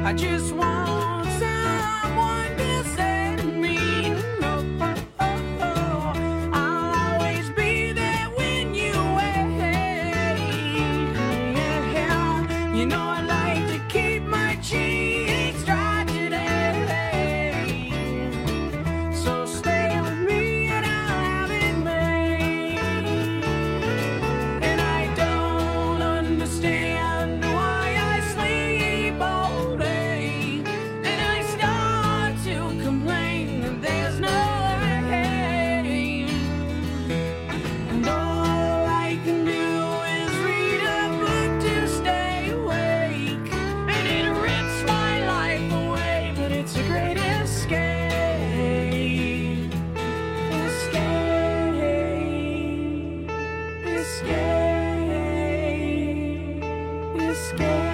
I just want someone to say to me, no, I'll always be there when you wait. Yeah, you know I like to keep my cheeks dry today. So stay with me and I'll have it made. And I don't understand why I sleep all day. And I start to complain that there's no rain. And all I can do is read a book to stay awake. And it rips my life away, but it's a great escape. Escape. Escape. Escape.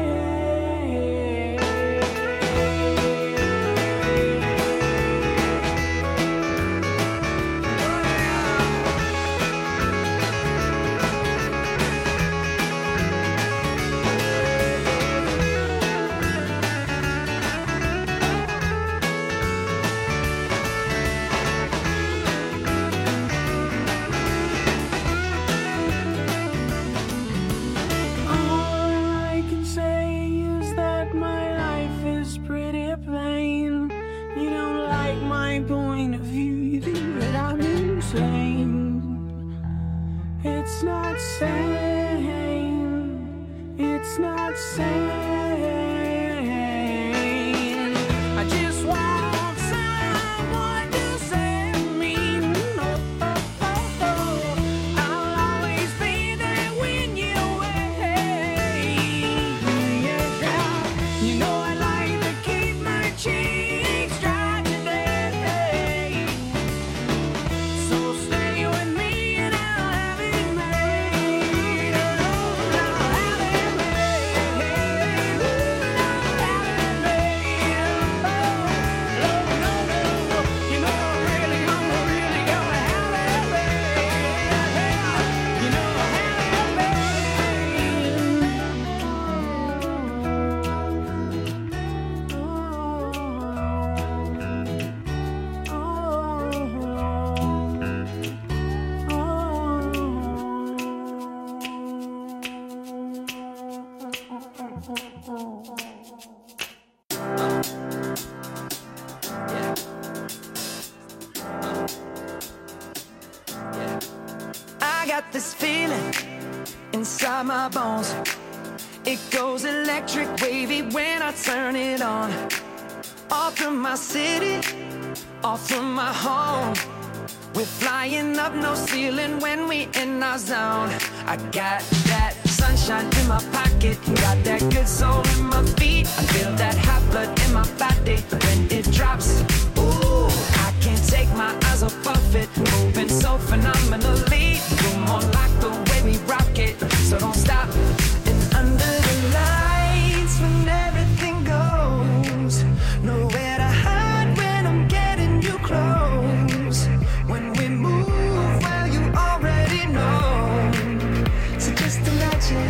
All I can say is that my life is pretty plain. You don't like my point of view, you think that I'm insane. It's not sane. It's not sane. I just want someone to say to me, no, I'll always be there when you wait. Yeah, you know I like to keep my cheeks dry today. So stay with me and I'll have it made. I'll have it made. I'll have it made. Oh, no, you know I'm really gonna have it made. You know I have I got this feeling inside my bones. It goes electric wavy when I turn it on. Off from my city, off from my home. We're flying up, no ceiling when we in our zone. I got that sunshine in my pocket, got that good soul in my feet. I feel that hot blood in my body when it drops. Ooh, I can't take my eyes off of it, moving so phenomenally. You're more like the way we rock it, so don't stop. And under the lights, when everything goes, nowhere to hide when I'm getting you close. When we move, well, you already know. So just imagine.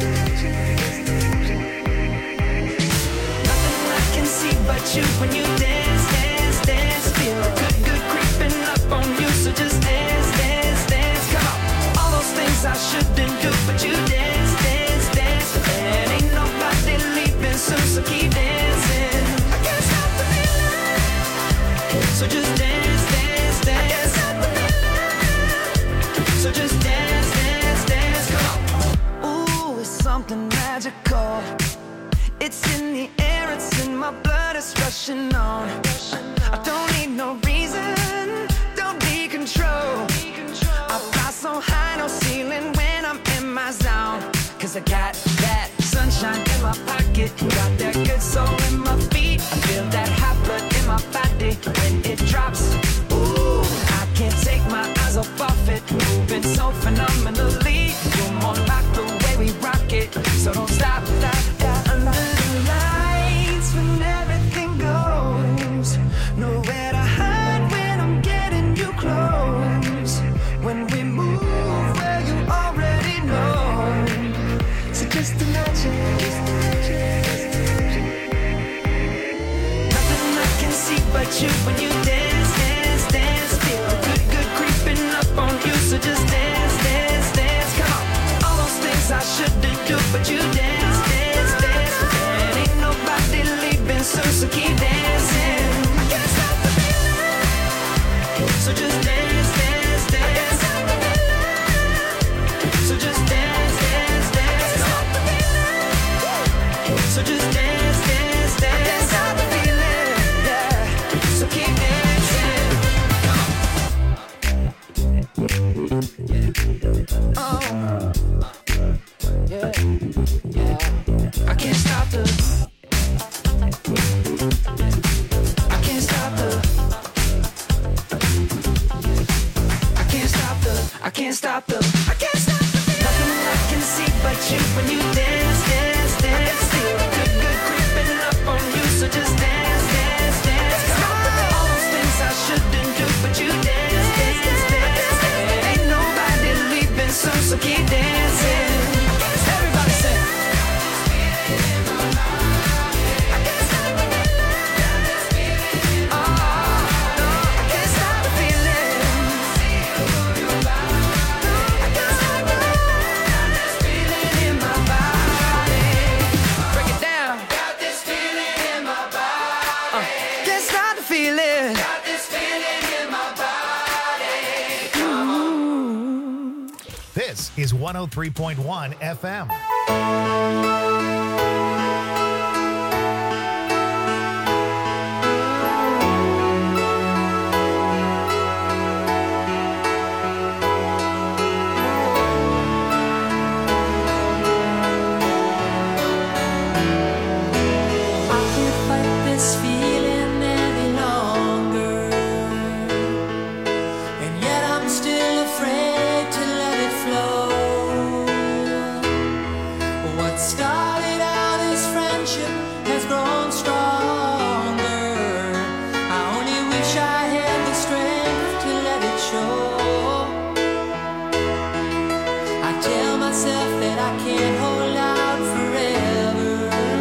Nothing I can see but you when you dance, dance, dance. Feel good, good creeping up on you. So just dance, dance, dance. Come on. All those things I shouldn't do, but you dance, dance, dance. And ain't nobody leaving soon, so keep dancing. I can't stop the feeling. So just dance, dance, dance. I can't stop the feeling. So just dance, dance, dance. Come on. Ooh, it's something magical. It's in the air, it's in my blood, it's rushing on. I don't need no reason, don't need control. I fly so high, no ceiling when I'm in my zone. Cause I got that sunshine in my pocket, got that good soul in my feet. I feel that hot blood in my body when it drops. Ooh, I can't take my eyes off of it, moving so phenomenally. You're more like the way we rock it, so don't stop, stop, stop. Under the lights when everything goes, nowhere to hide when I'm getting you close. When we move, well, you already know. So just imagine. do, but you dance, dance, dance. And ain't nobody leaving soon, so keep dancing. I can't stop the feeling. So just dance, dance, dance. So just dance, dance, dance. So just dance, dance, dance. I can't stop the feeling, yeah. So keep dancing. Oh, yeah, yeah. I can't stop the. I can't stop the. I can't stop the. I can't stop the. I can't stop the. Nothing I can see but you when you dance, dance, dance. Feel good, good creeping up on you, so just dance, dance, dance. All those things I shouldn't do, but you dance, dance, dance. Ain't nobody leaving soon, so keep dancing. Everybody say. I can't stop the feeling. Oh, no, I can't stop the feeling. I can't stop the feeling in my body. Break it down. Got this feeling in my body. Can't stop the feeling. Got this feeling in my body. This is 103.1 FM. I can't fight this feeling any longer, and yet I'm still afraid to let it flow. What started out as friendship has grown stronger. I only wish I had the strength to let it show. I tell myself that I can't hold out forever.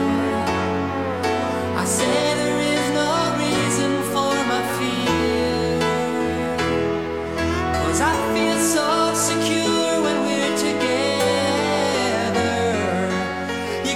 I say there is no reason for my fear, 'cause I feel so secure when we're together.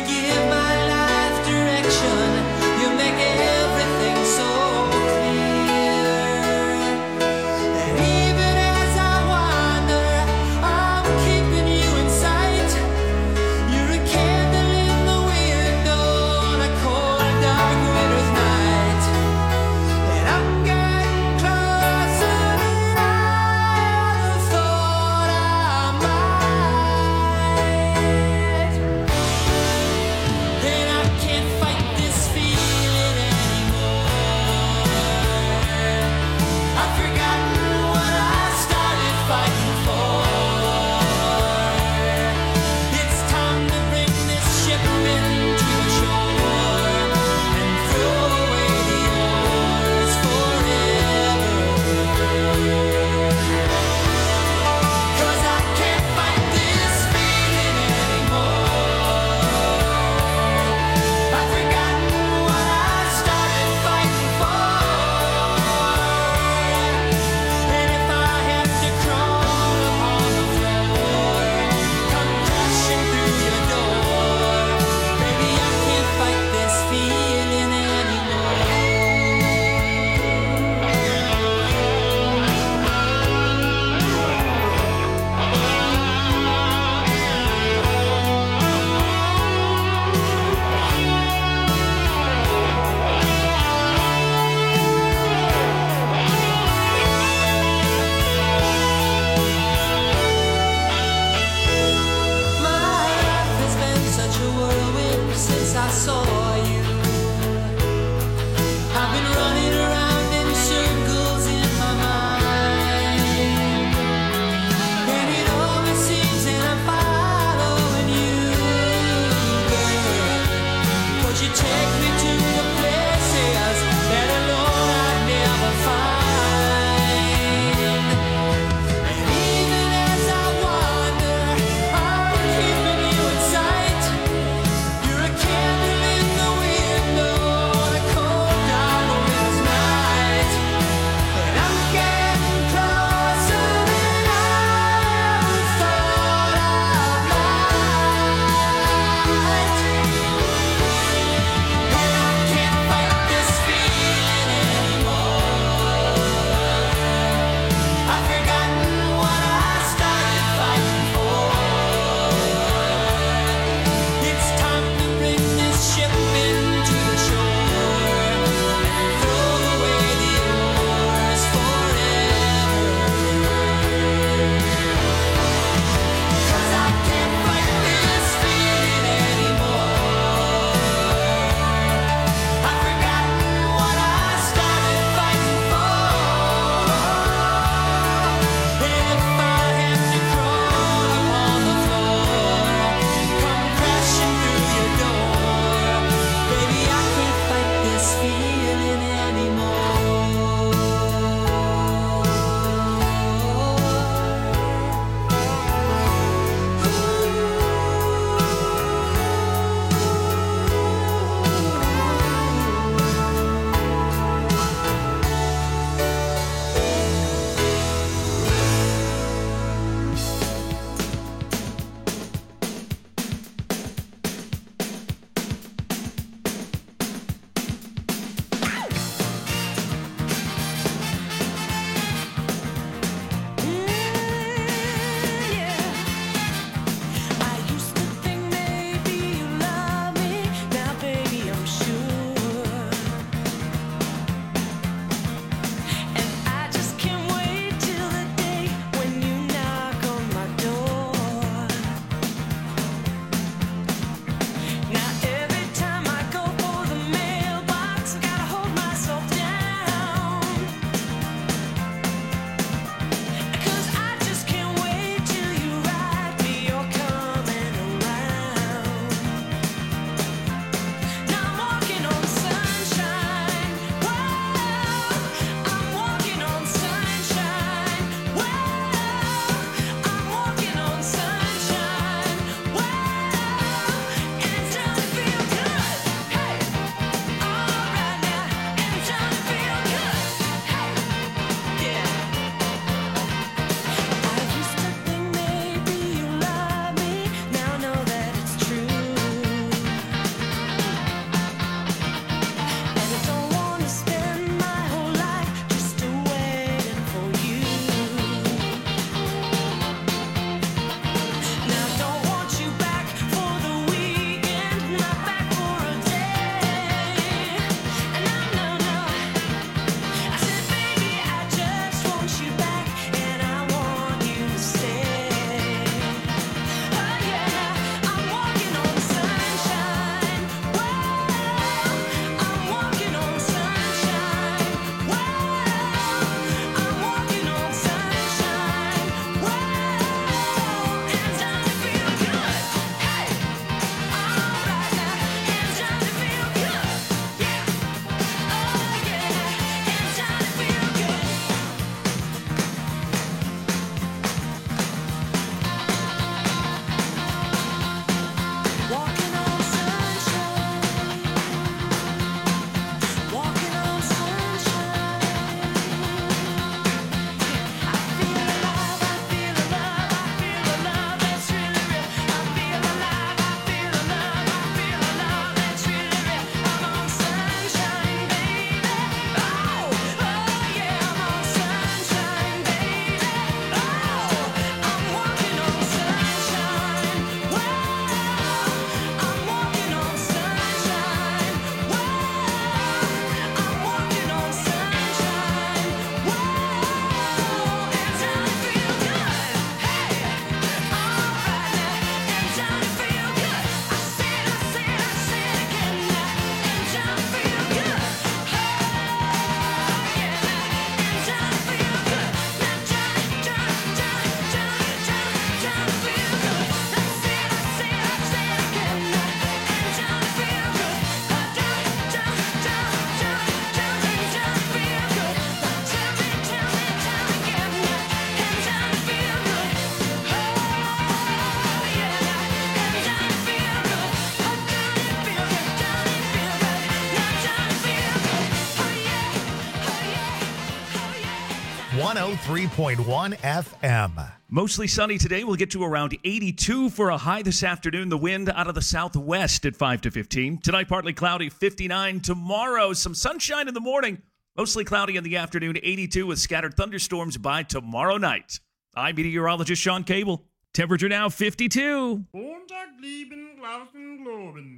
103.1 FM. Mostly sunny today. We'll get to around 82 for a high this afternoon. The wind out of the southwest at 5 to 15. Tonight, partly cloudy, 59. Tomorrow, some sunshine in the morning. Mostly cloudy in the afternoon, 82 with scattered thunderstorms by tomorrow night. I'm meteorologist Sean Cable. Temperature now 52. Montag lieben Glauben globen.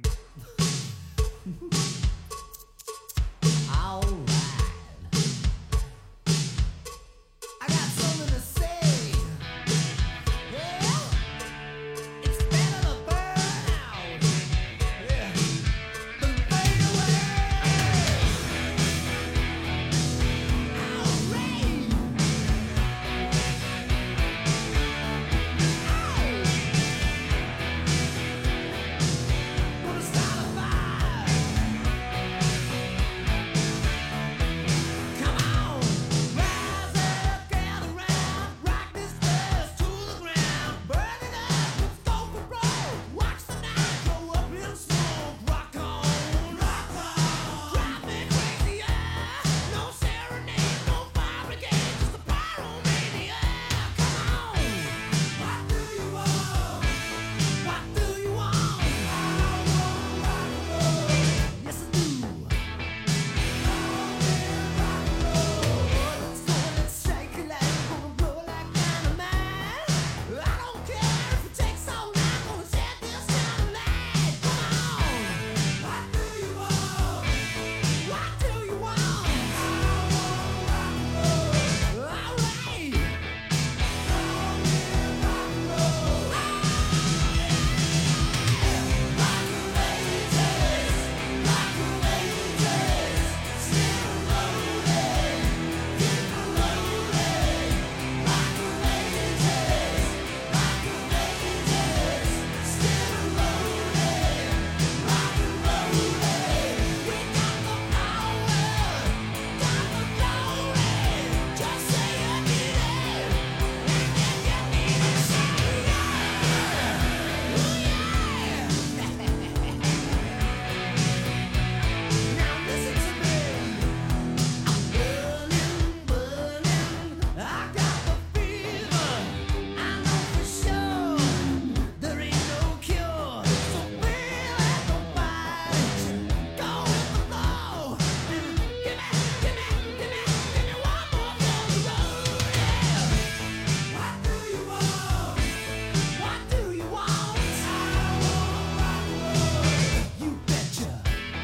All right. I got something to say. Yeah. It's better to burn out. Yeah. Than fade away. All right. Gonna start a fire. Come on, rise up, gather round, rock this place to the ground, burn it up, let's go for broke. Watch the night go up in smoke. Rock on, drive me crazy, yeah. No serenade, no fire brigade, just a pyromania. Come on, what do you want? What do you want? I want rock and roll. Yes, I do. Let's go, let's shake it like gonna blow like dynamite. I don't care if it takes all night, gonna set this town alight. Come on, what do you want? What do you want? I want rock and roll. All right. Just say you need it, and you need it. Say now listen to me. I'm burning, burning. I got the fever. I know for sure there ain't no cure. So feel like the fight. Go with the flow. Give me one more for the road. Yeah. What do you want? What do you want? I want rock and roll. You betcha.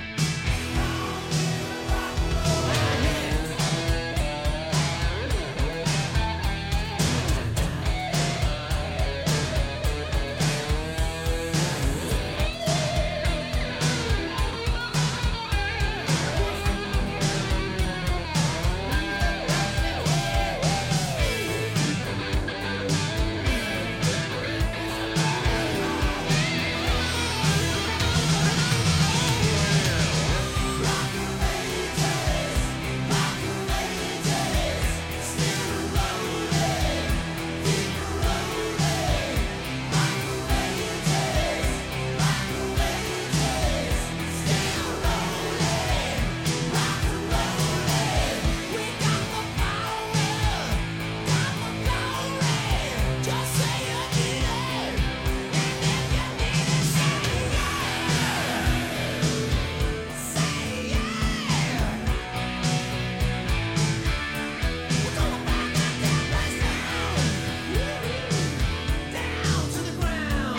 Just say you need it, and if you need it, say yeah. We're gonna rock that damn place down to the ground.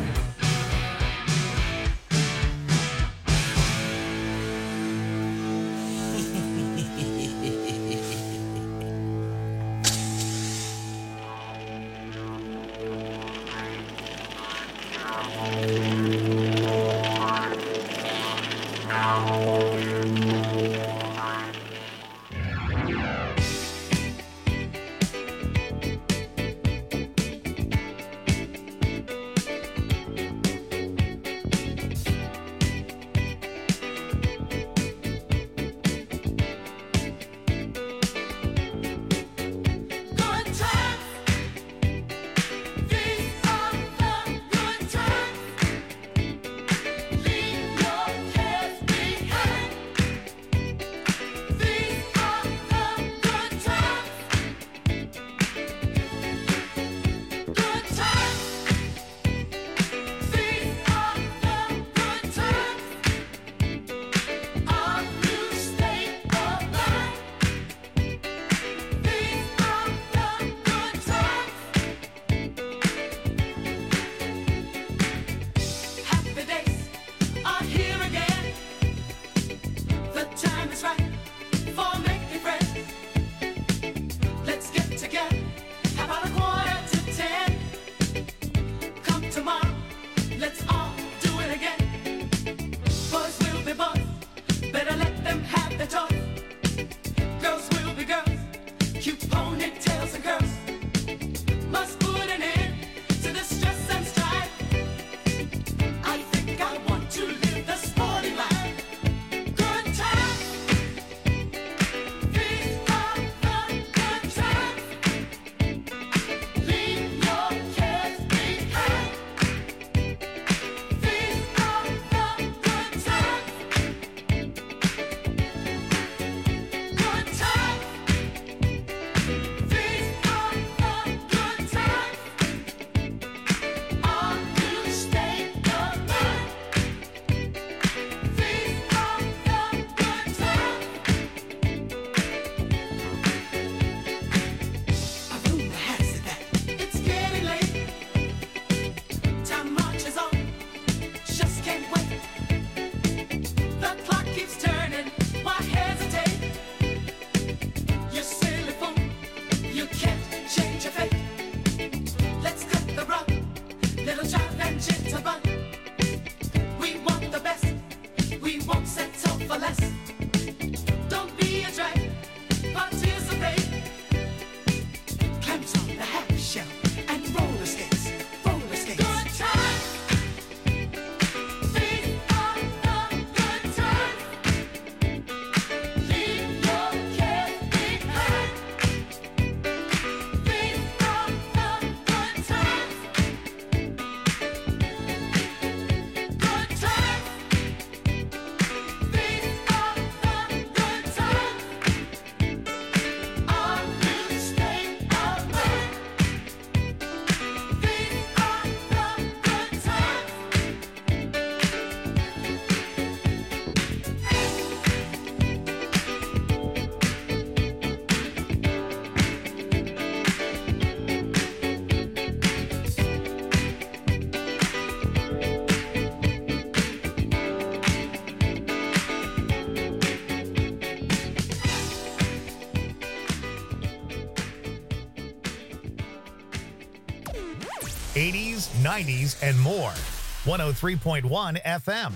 Good times, these are the good times. Leave your cares behind. 80s, 90s, and more. 103.1 FM.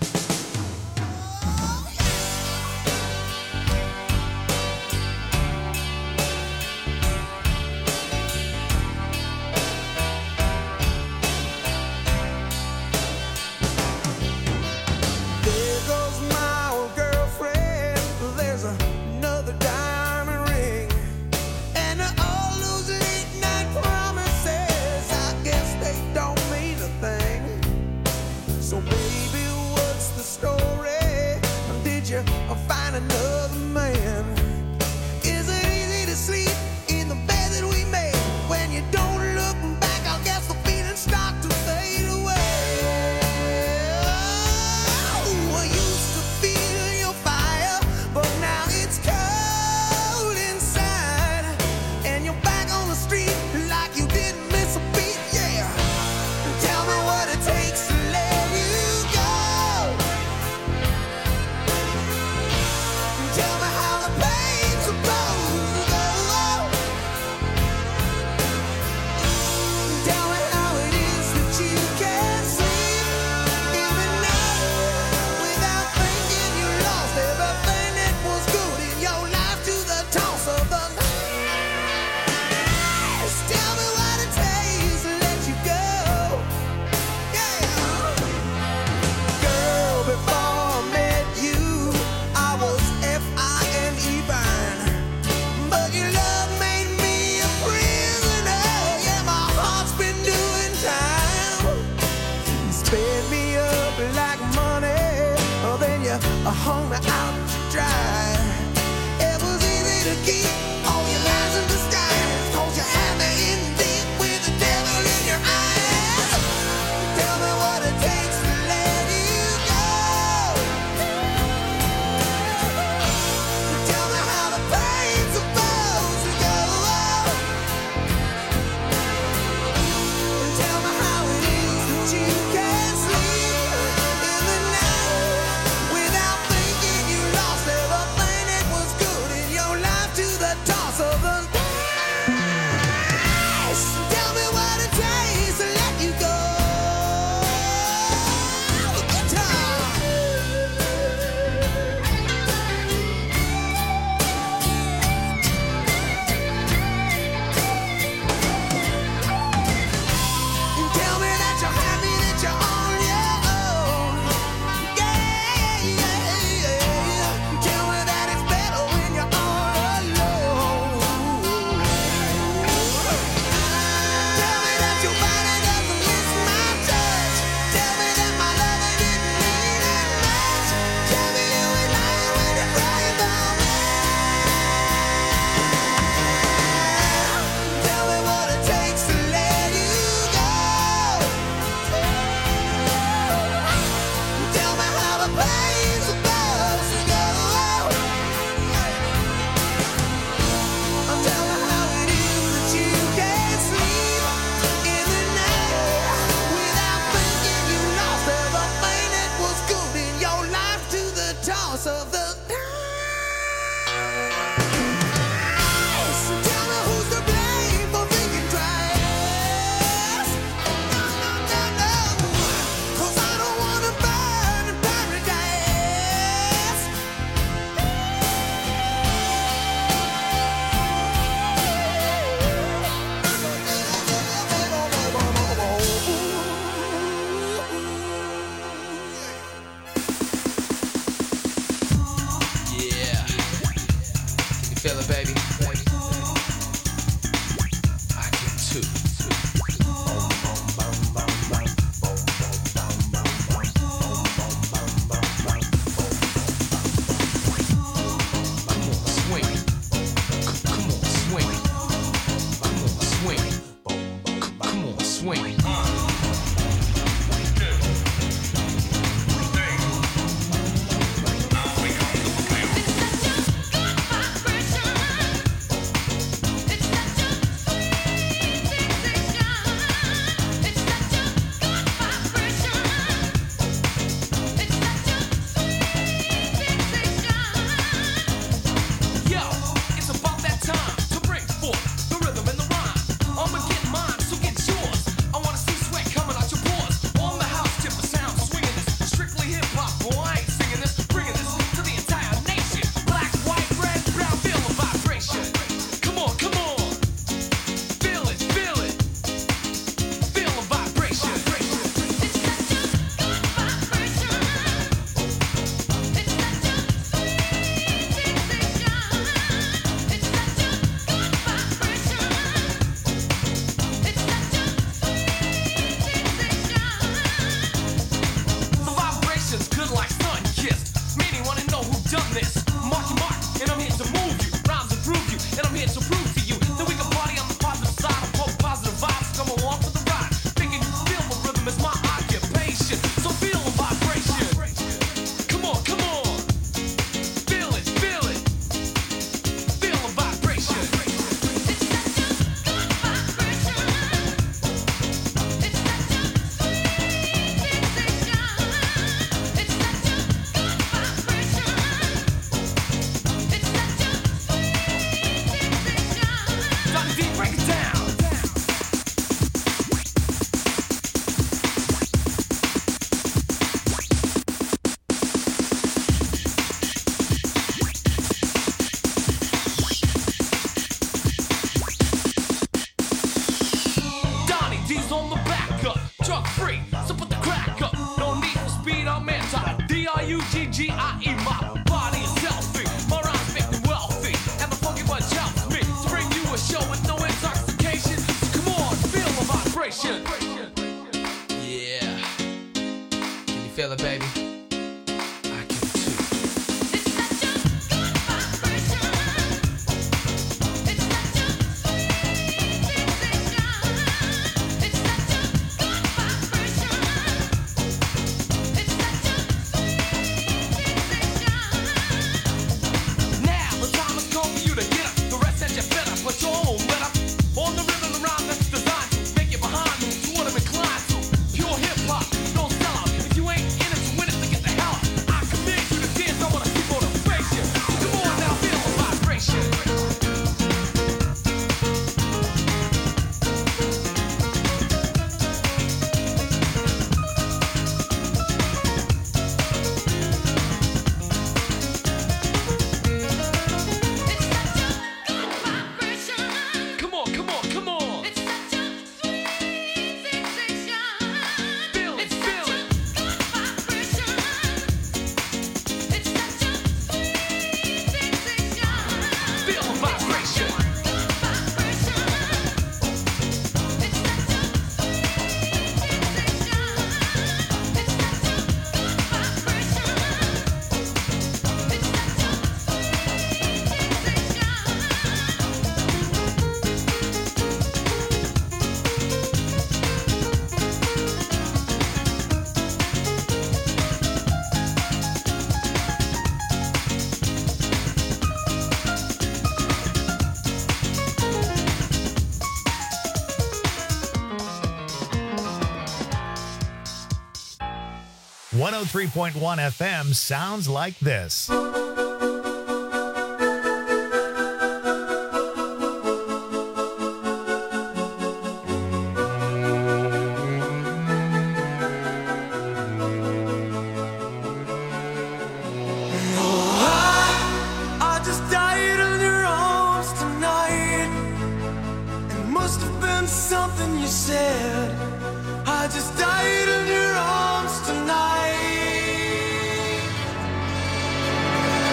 There goes my old girlfriend. There's another diamond ring. And all those late night promises, I guess they don't mean a thing. So baby, what's the story? Did you find another man? Is it easy to sleep in the bed that we made? When you don't look back, I guess the feelings start to fade away. I used to feel your fire, but now it's cold inside. And you're back on the street like you didn't miss a beat, yeah. Tell me what it takes to let you go. Tell me how the pain's supposed to go. Tell me how it is that you can't sleep in the night without thinking you lost everything that was good in your life to the toss of the night. Tell me what it takes to let you go. Yeah. Girl, before I met you, I was F-I-N-E fine. But your love made me a prisoner. Yeah, my heart's been doing time. You sped me up like money, then you hung me out to dry. It was easy to keep all your lies in disguise, 'cause you had me in deep with the devil in your eyes. Tell me what it takes to let you go. Tell me how the pain's supposed to go. Tell me how it is that you can't sleep in the night without thinking you lost everything that was good in your life to the speed, I'm mental. D-R-U-G-G-I-E, my body is healthy. My rhymes make me wealthy. And the funky bunch helps me to bring you a show with no intoxication. So come on, feel the vibration. Yeah. Can you feel it, baby? I can too. It's such a good vibration. It's such a sweet sensation. It's such a good vibration. It's such a sweet sensation. Now the time has come for you to get up. The rest that you better put your own let up. On the rhythm, the rhyme that's designed to make you behind me. To what I'm inclined to. Pure hip hop, don't sell out. If you ain't in it to win it, then get the hell out. I command you to dance. I wanna see motivation. Come on now, feel the vibration. It's such a good vibration. Come on, come on, come on. It's such a sweet sensation. Feel it, It's feel such a it. good vibration. It's such a sweet sensation. Feel the vibration. Good vibration. It's such a sweet sensation. It's such a good vibration. It's such a sweet sensation. 103.1 FM sounds like this. I just died in your arms tonight. It must have been something you said. I just died in your arms tonight.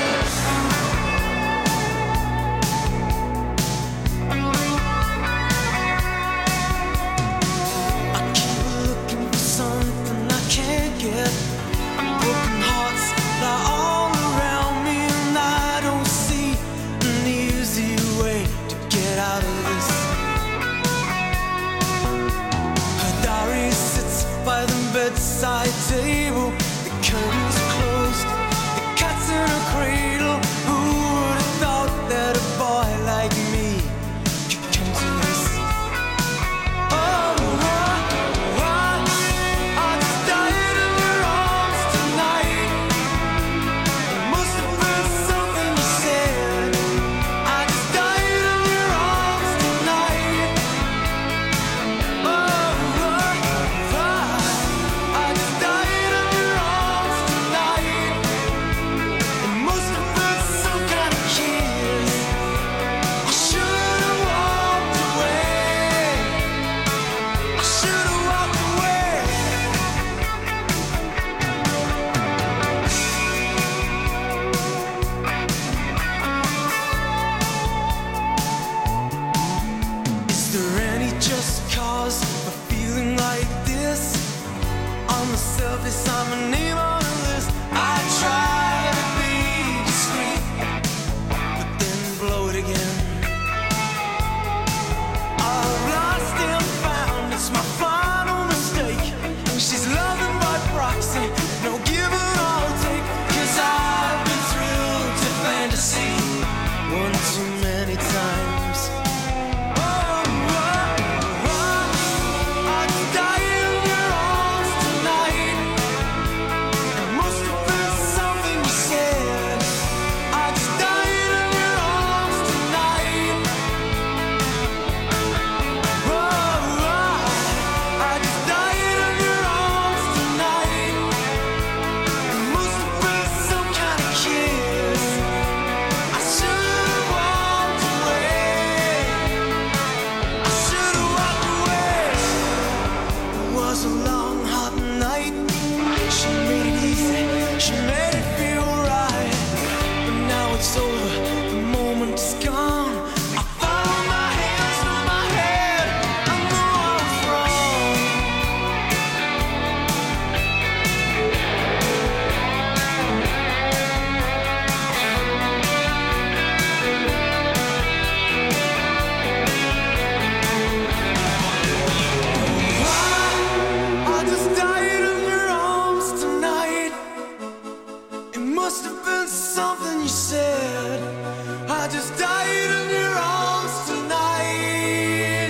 must have been something you said. I just died in your arms tonight.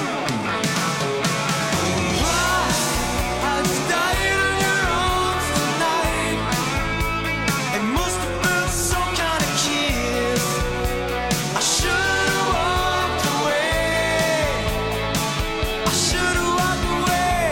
I just died in your arms tonight. It must have been some kind of kiss. I should have walked away. I should have walked away.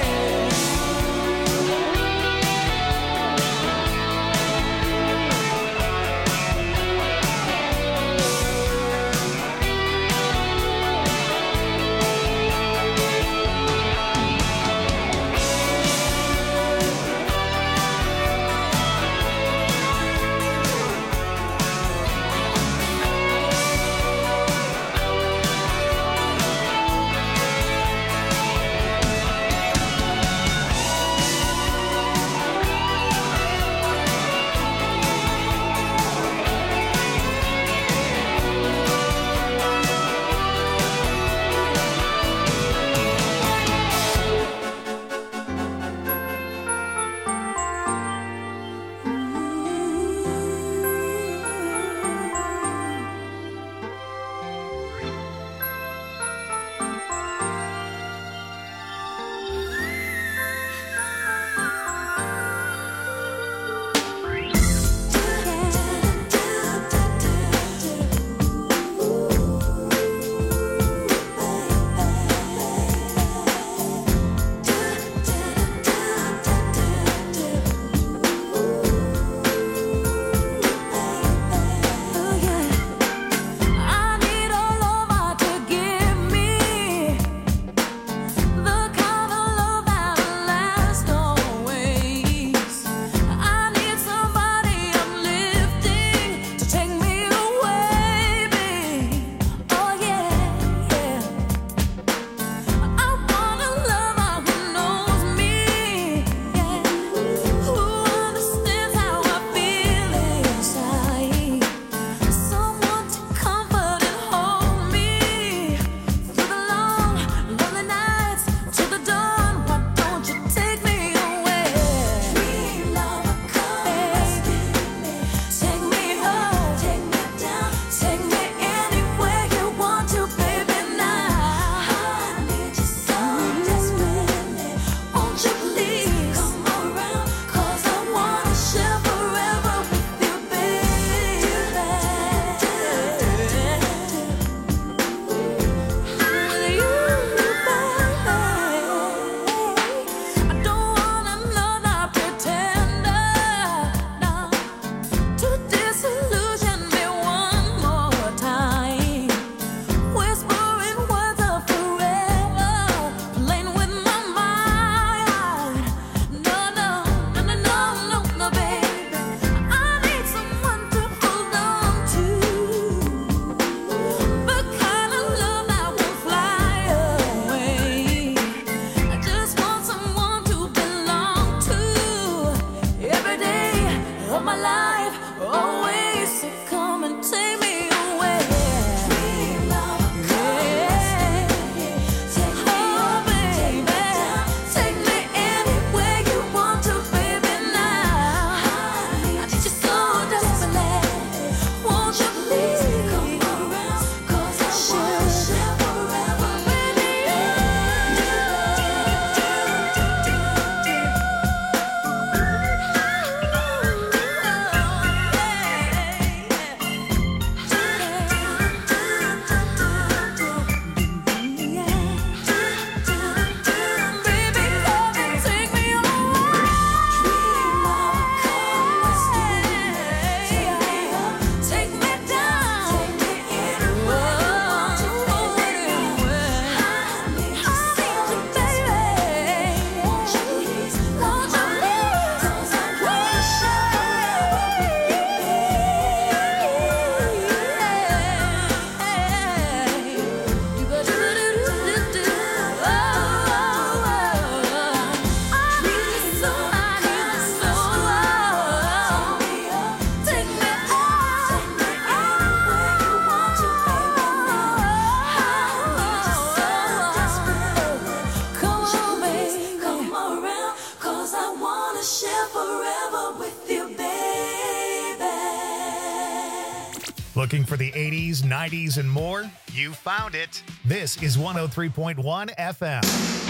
Looking for the 80s, 90s, and more? You found it. This is 103.1 FM.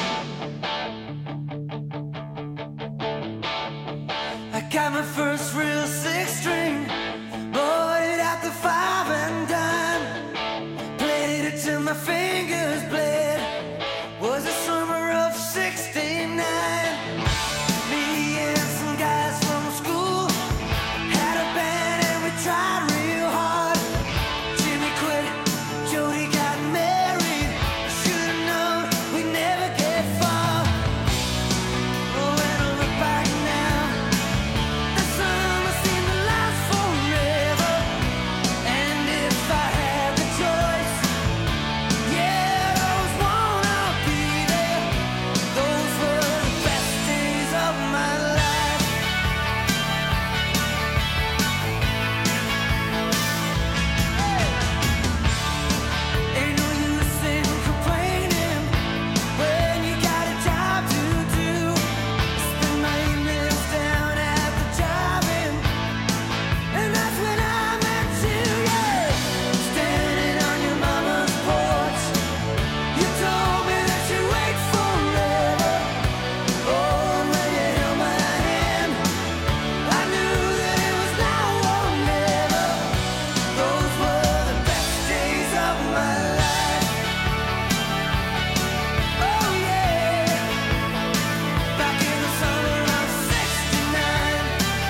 I got my first real six string, bought it at the 5 and dime, played it till my fingers bled. Was the summer of '69. Me and some guys from school had a band and we tried real hard. Jimmy quit, Jody got married. Should've known we'd never get far. Oh, when I look back now, the summer seemed to last forever. And if I had the choice, yeah, those wanna be there. Those were the best days of my life. Ain't no use in complaining when you got a job to do. Spend my evenings down at the drive-in, and that's when I met you, yeah. Standing on your mama's porch, you told me that you'd wait forever. Oh, and when you held my hand, I knew that it was now or never. Those were the best days of my life. Oh yeah, back in the summer of '69.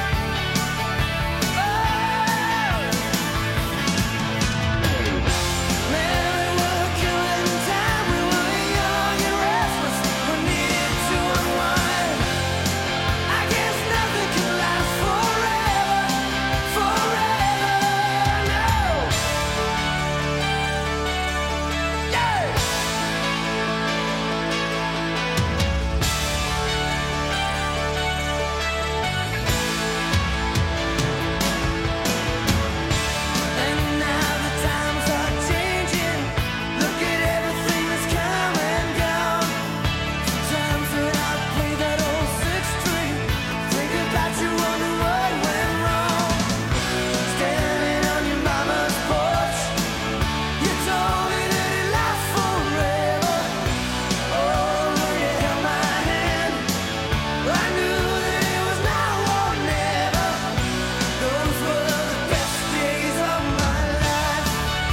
Man, we were killing time. We were young and restless. We needed to unwind. I guess nothing can last forever, no. Yeah. And now the times are changing. Look at everything that's come and gone. Sometimes when I play that old six string, think about you, wonder what went wrong. Standing on your mama's porch, you told me that it lasts forever. Oh, when you held my hand, I knew that it was now or never. Those were the best days of my life.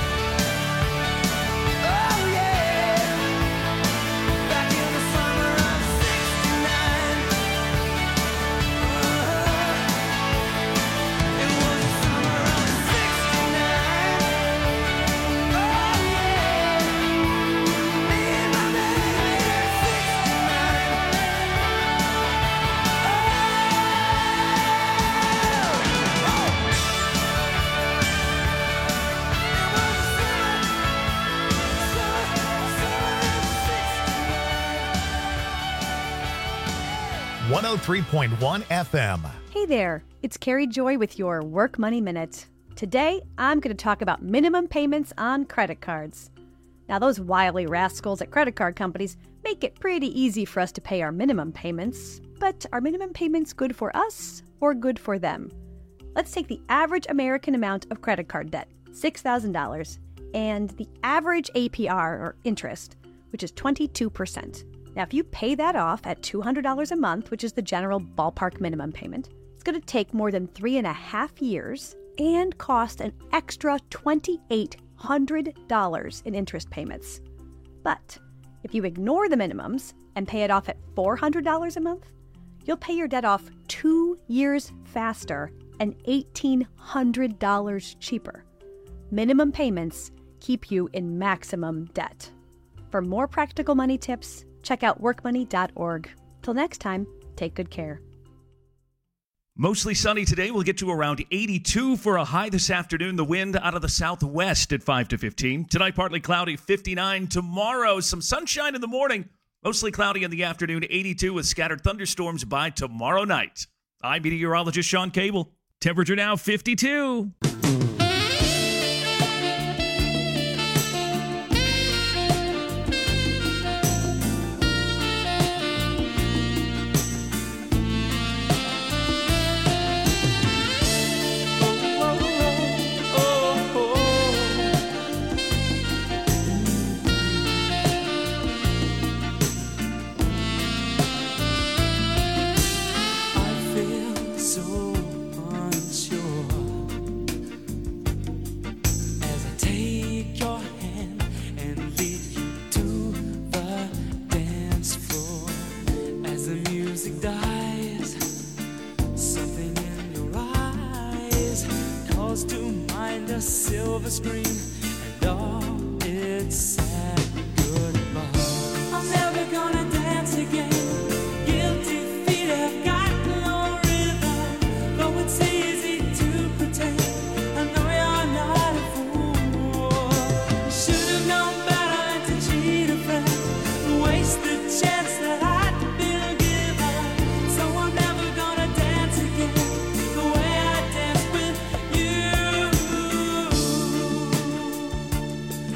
Oh yeah, back in the summer of '69. It was the summer of '69. Oh yeah, me and my baby at '69. 103.1 FM. Hey there, it's Carrie Joy with your Work Money Minute. Today, I'm going to talk about minimum payments on credit cards. Now, those wily rascals at credit card companies make it pretty easy for us to pay our minimum payments, but are minimum payments good for us or good for them? Let's take the average American amount of credit card debt, $6,000, and the average APR, or interest, which is 22%. Now, if you pay that off at $200 a month, which is the general ballpark minimum payment, it's going to take more than 3.5 years and cost an extra $2,800 in interest payments. But if you ignore the minimums and pay it off at $400 a month, you'll pay your debt off 2 years faster and $1,800 cheaper. Minimum payments keep you in maximum debt. For more practical money tips, check out workmoney.org. Till next time, take good care. Mostly sunny today. We'll get to around 82 for a high this afternoon. The wind out of the southwest at 5 to 15. Tonight, partly cloudy, 59. Tomorrow, some sunshine in the morning. Mostly cloudy in the afternoon, 82 with scattered thunderstorms by tomorrow night. I'm meteorologist Sean Cable. Temperature now 52. was to mind a silver screen and all its sad goodbye. I'm never gonna dance again. Guilty feet have got no rhythm. Though it's easy to pretend, I know you're not a fool. You should have known better than to cheat a friend, waste the chance that I'd been given. So I'm never gonna dance again the way I danced with you.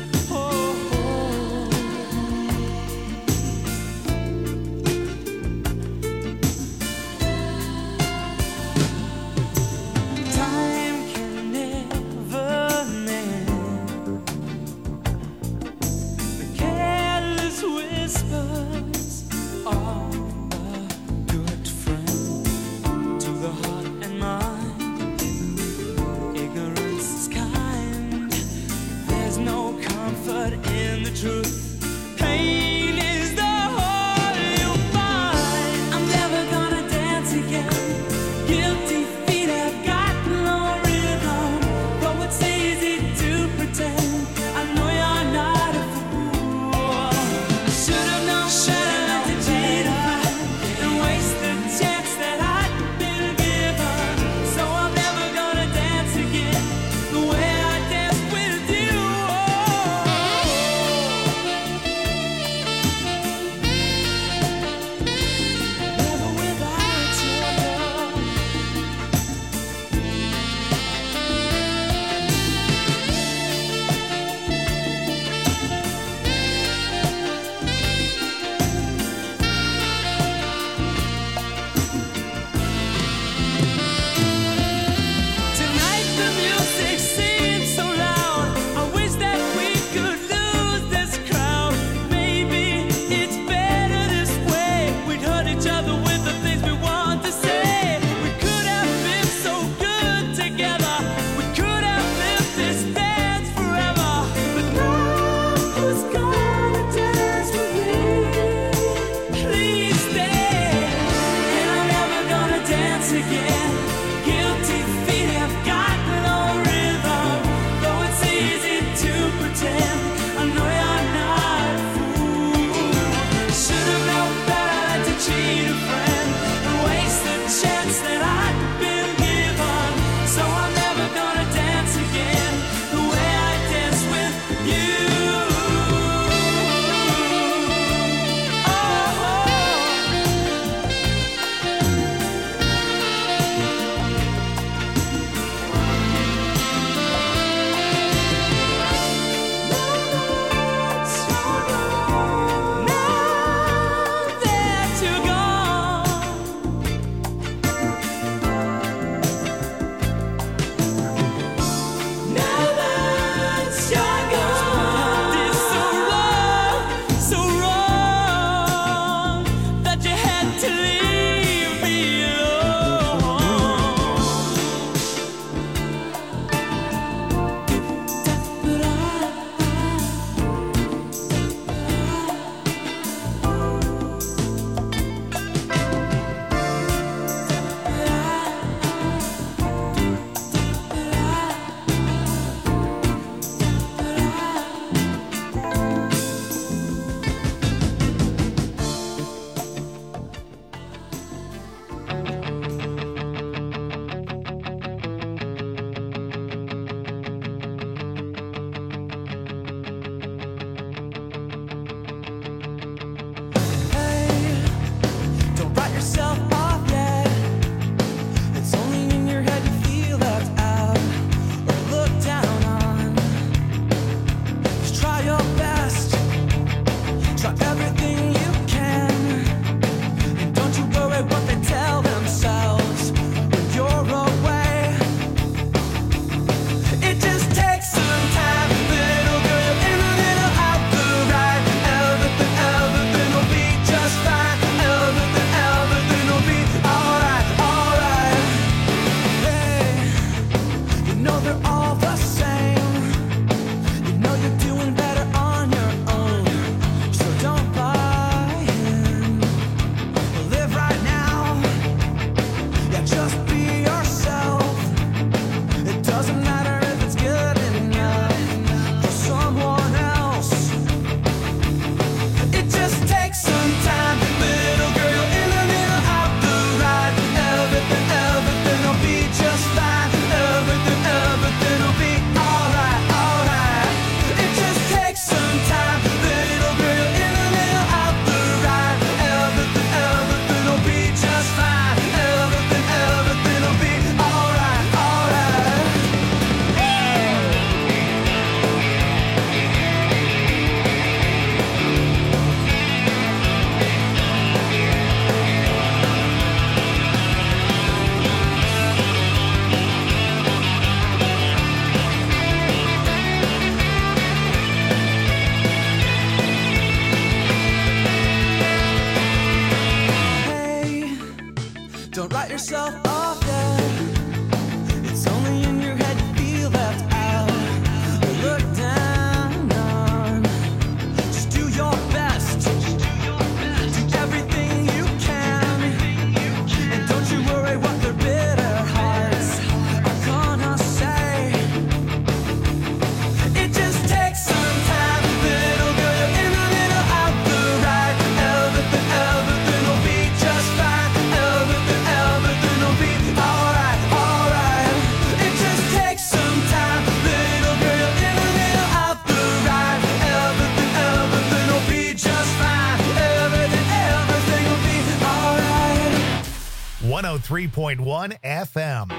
103.1 FM.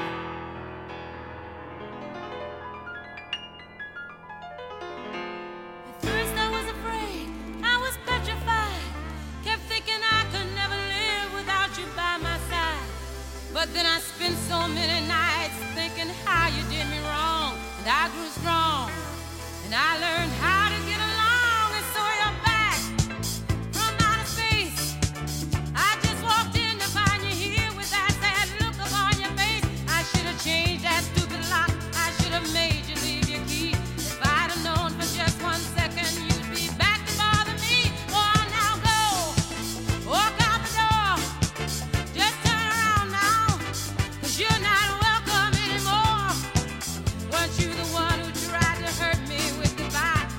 At first I was afraid, I was petrified. Kept thinking I could never live without you by my side. But then I spent so many nights thinking how you did me wrong. And I grew strong, and I learned how to get along. And so you're back from outer space. I just walked in to find you here with that sad look upon your face. I should have changed that stupid lock. I should have made you leave your key. If I'd have known for just 1 second you'd be back to bother me. Oh, now go, walk out the door. Just turn around now, 'cause you're not welcome anymore. Weren't you the one who tried to hurt me with goodbye?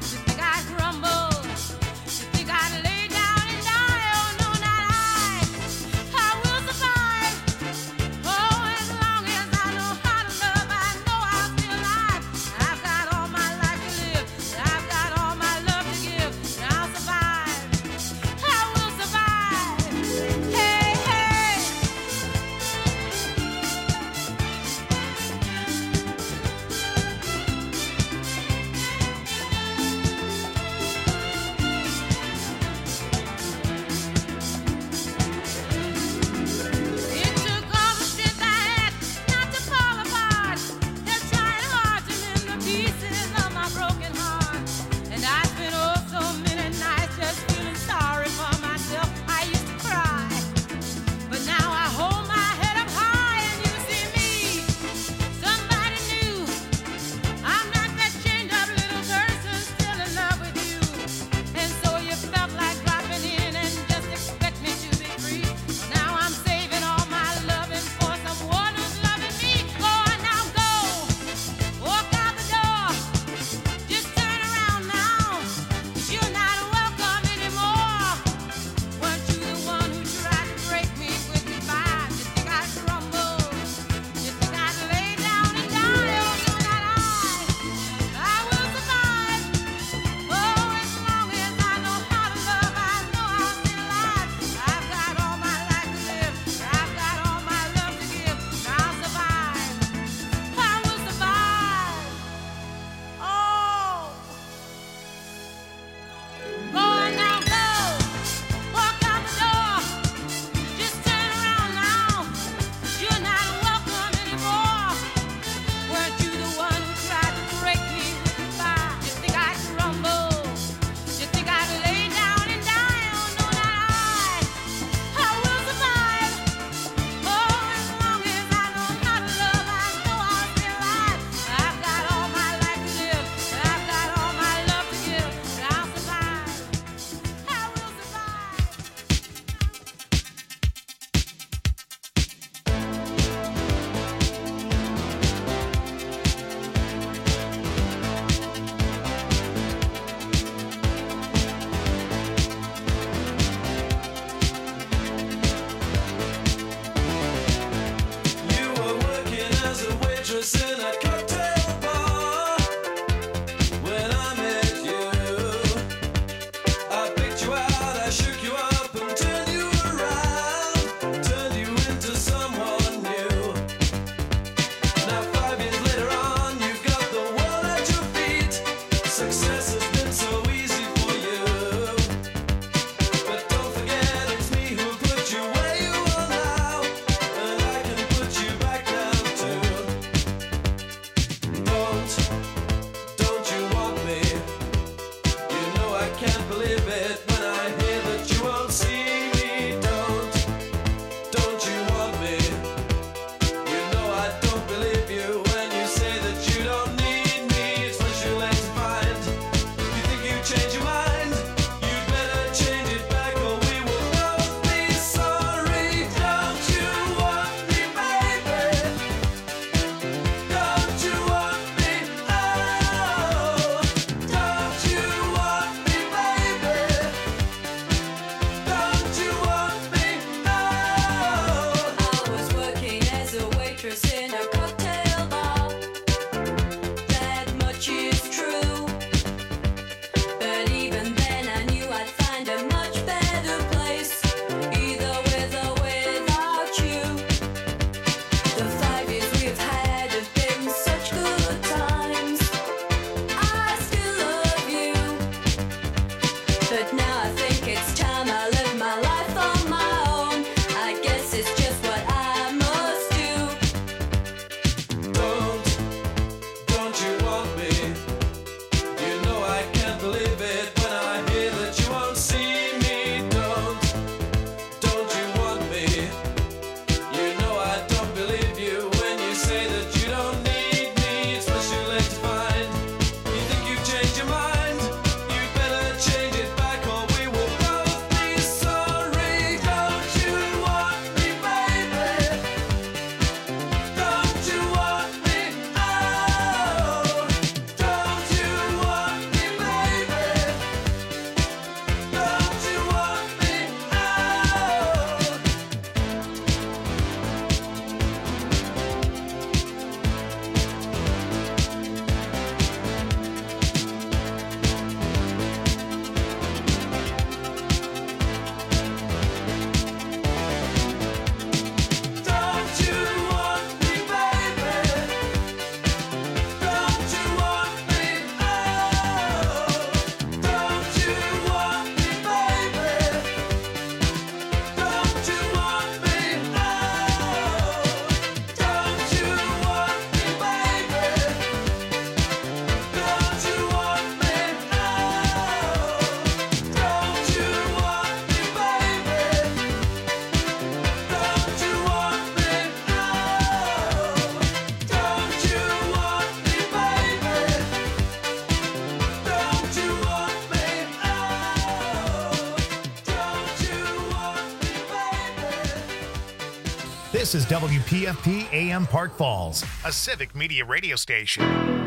This is WPFP AM Park Falls, a civic media radio station.